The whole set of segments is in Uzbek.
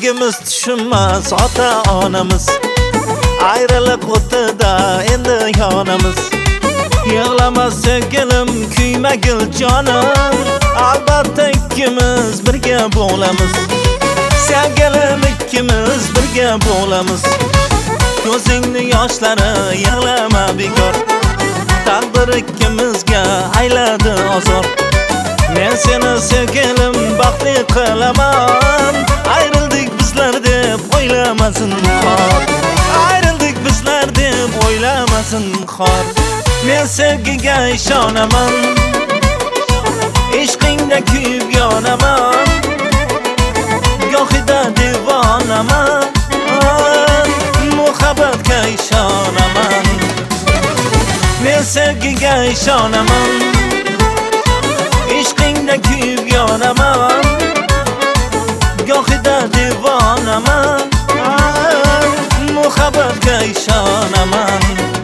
Sevgimiz tushunmas ota-onamiz, ayriliq o'tida endi yonamiz. Yig'lama sevgilim, kuymagil jonim, albatta ikkimiz birga bo'lamiz. Sevgilim, ikkimiz birga bo'lamiz. Ko'zingni yoshlari yig'lama bekor, taqdir ikkimizga ayladi ozor. Men seni sevgilim baxtli qilaman, ayrildik bizlar deb o'ylamasin xor. Ayrildik bizlar deb o'ylamasin xor. Men sevgiga ishonaman, ishqingda kuyib yonaman, gohida devonaman, muhabbatga ishonaman. Men sevgiga ishonaman, ishqingda kuyib yonaman, gohida devonaman, muhabbatga ishonaman.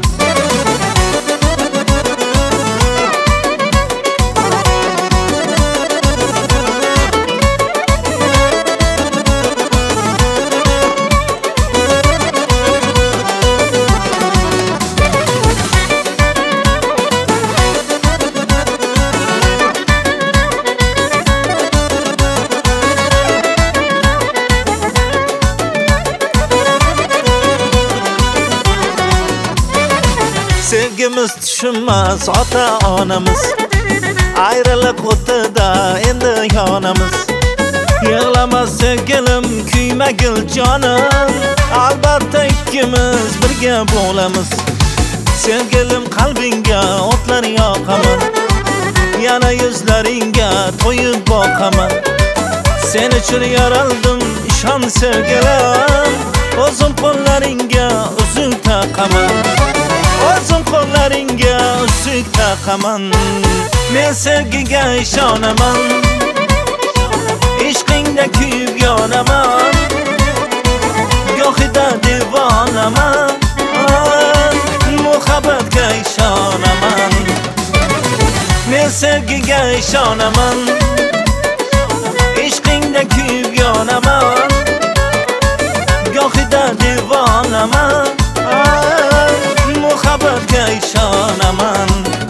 Sevgimiz tushunmas ota-onamiz, ayriliq o'tida endi yonamiz. Yig'lama sevgilim, kuymagil jonim, albatta ikkimiz birga bo'lamiz. Sevgilim, qalbingga o'tlar yoqaman, yana yuzlaringga to'yib boqaman. Sen uchun yaraldim, ishon sevgilim, o'zim qo'llaringga uzuk taqaman. O'zim qo'llaringga uzuk taqaman. Men sevgiga ishonaman, ishqingda kuyib yonaman, gohida devonaman, muhabbatga ishonaman. Men sevgiga ishonaman, ishqingda kuyib yonaman, gohida devonaman, muhabbatga ishonaman.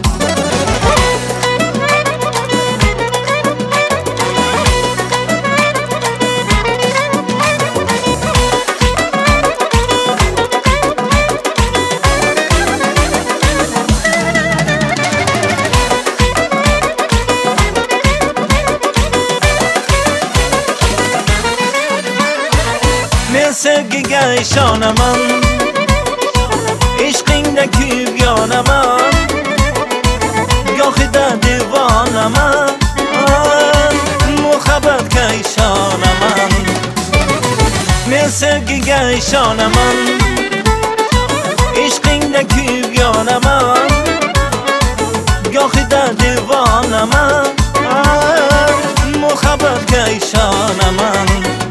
Men sevgiga ishonaman, ishqingda kuyib yonaman, gohida devonaman, muhabbatga ishonaman. Men sevgiga ishonaman, ishqingda kuyib yonaman, gohida devonaman, muhabbatga ishonaman.